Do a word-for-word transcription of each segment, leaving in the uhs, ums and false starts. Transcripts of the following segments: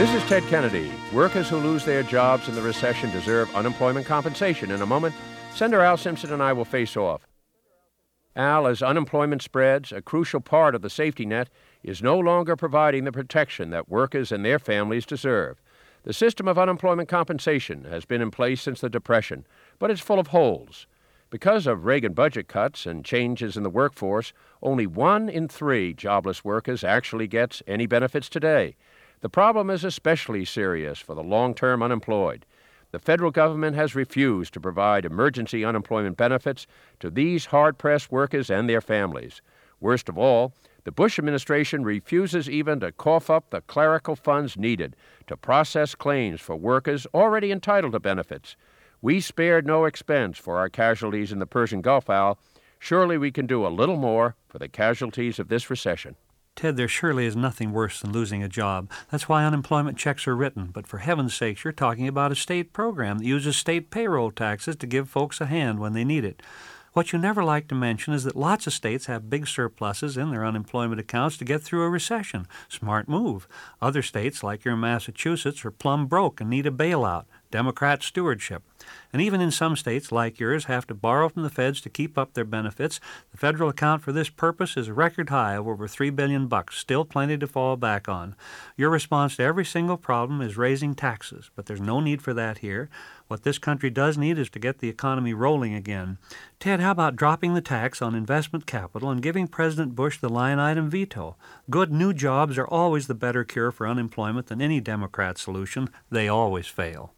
This is Ted Kennedy. Workers who lose their jobs in the recession deserve unemployment compensation. In a moment, Senator Al Simpson and I will face off. Al, as unemployment spreads, a crucial part of the safety net is no longer providing the protection that workers and their families deserve. The system of unemployment compensation has been in place since the Depression, but it's full of holes. Because of Reagan budget cuts and changes in the workforce, only one in three jobless workers actually gets any benefits today. The problem is especially serious for the long-term unemployed. The federal government has refused to provide emergency unemployment benefits to these hard-pressed workers and their families. Worst of all, the Bush administration refuses even to cough up the clerical funds needed to process claims for workers already entitled to benefits. We spared no expense for our casualties in the Persian Gulf, Al. Surely we can do a little more for the casualties of this recession. Ted, there surely is nothing worse than losing a job. That's why unemployment checks are written. But for heaven's sakes, you're talking about a state program that uses state payroll taxes to give folks a hand when they need it. What you never like to mention is that lots of states have big surpluses in their unemployment accounts to get through a recession. Smart move. Other states, like your Massachusetts, are plumb broke and need a bailout. Democrat stewardship. And even in some states, like yours, have to borrow from the feds to keep up their benefits. The federal account for this purpose is a record high of over three billion bucks, still plenty to fall back on. Your response to every single problem is raising taxes, but there's no need for that here. What this country does need is to get the economy rolling again. Ted, how about dropping the tax on investment capital and giving President Bush the line-item veto? Good new jobs are always the better cure for unemployment than any Democrat solution. They always fail.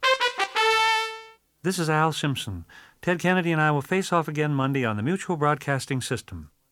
This is Al Simpson. Ted Kennedy and I will face off again Monday on the Mutual Broadcasting System.